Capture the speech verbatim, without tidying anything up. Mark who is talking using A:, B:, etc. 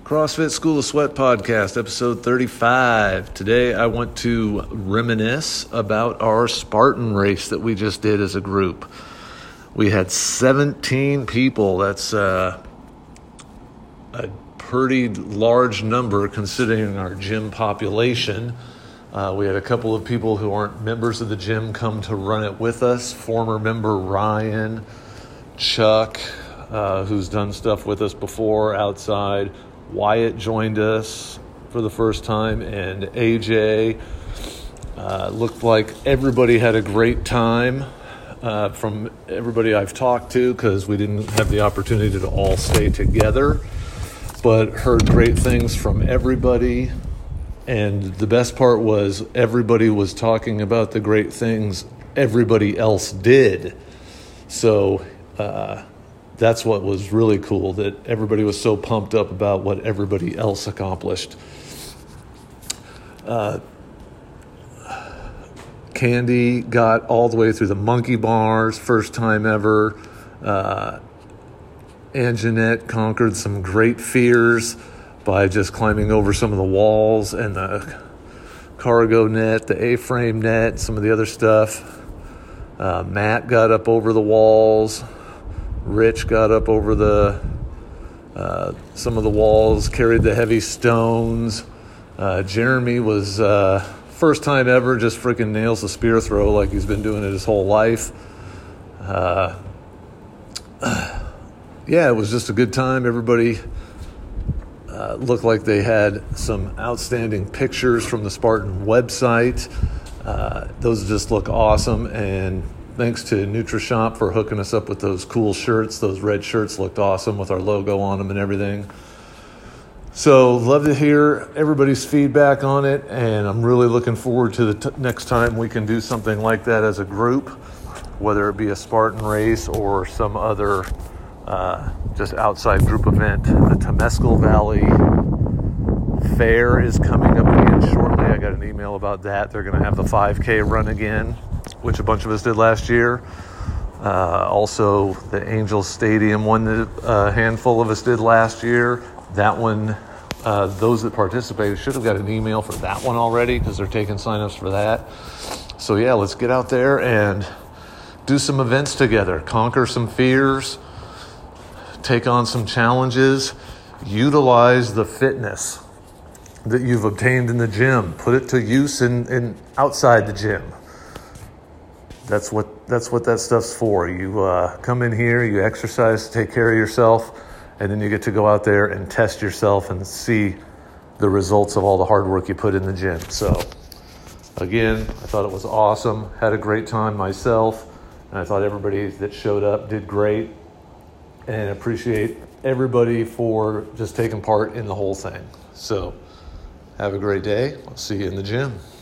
A: CrossFit School of Sweat podcast, episode thirty-five. Today I want to reminisce about our Spartan race that we just did as a group. We had seventeen people. That's uh, a pretty large number considering our gym population. Uh, we had a couple of people who aren't members of the gym come to run it with us. Former member Ryan, Chuck, uh, who's done stuff with us before outside. Wyatt joined us for the first time, and A J. Uh, looked like everybody had a great time uh, from everybody I've talked to, because we didn't have the opportunity to all stay together, but heard great things from everybody. And the best part was everybody was talking about the great things everybody else did. So uh that's what was really cool, that everybody was so pumped up about what everybody else accomplished. Uh, Candy got all the way through the monkey bars, first time ever. Uh, and Jeanette conquered some great fears by just climbing over some of the walls and the cargo net, the A-frame net, some of the other stuff. Uh, Matt got up over the walls. Rich got up over the uh, some of the walls, carried the heavy stones. Uh, Jeremy was uh, first time ever, just freaking nails the spear throw like he's been doing it his whole life. Uh, yeah, it was just a good time. Everybody uh, looked like they had some outstanding pictures from the Spartan website. Uh, those just look awesome, and thanks to NutriShop for hooking us up with those cool shirts. Those red shirts looked awesome with our logo on them and everything. So love to hear everybody's feedback on it, and I'm really looking forward to the t- next time we can do something like that as a group, whether it be a Spartan race or some other uh, just outside group event. The Temescal Valley Fair is coming up again shortly. I got an email about that. They're going to have the five K run again, which a bunch of us did last year. Uh, also, the Angels Stadium one that a handful of us did last year. That one, uh, those that participated should have got an email for that one already, because they're taking signups for that. So yeah, let's get out there and do some events together, conquer some fears, take on some challenges, utilize the fitness that you've obtained in the gym, put it to use in, in outside the gym. That's what that's what that stuff's for. You uh, come in here, you exercise to take care of yourself, and then you get to go out there and test yourself and see the results of all the hard work you put in the gym. So, again, I thought it was awesome. Had a great time myself, and I thought everybody that showed up did great, and appreciate everybody for just taking part in the whole thing. So, have a great day. I'll see you in the gym.